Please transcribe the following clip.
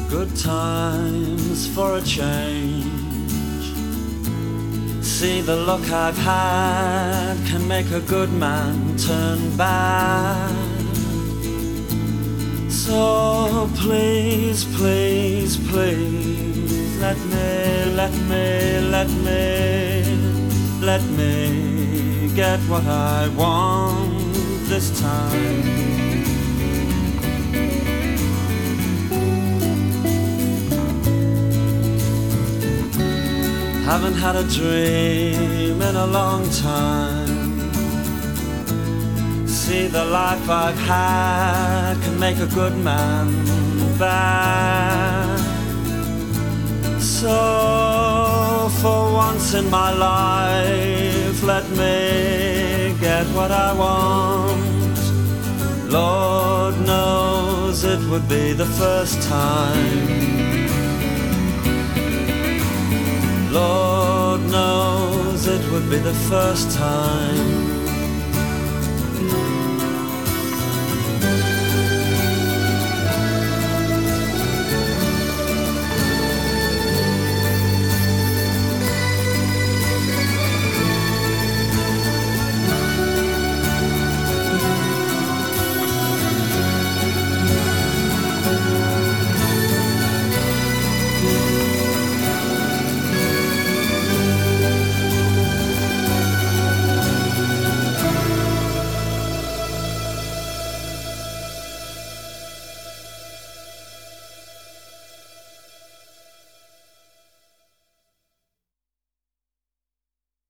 Good times for a change. See, the luck I've had can make a good man turn bad. So please, please, please, let me get what I want this time. Haven't had a dream in a long time. See, the life I've had can make a good man bad. So for once in my life, let me get what I want. Lord knows it would be the first time. Lord knows it would be the first time.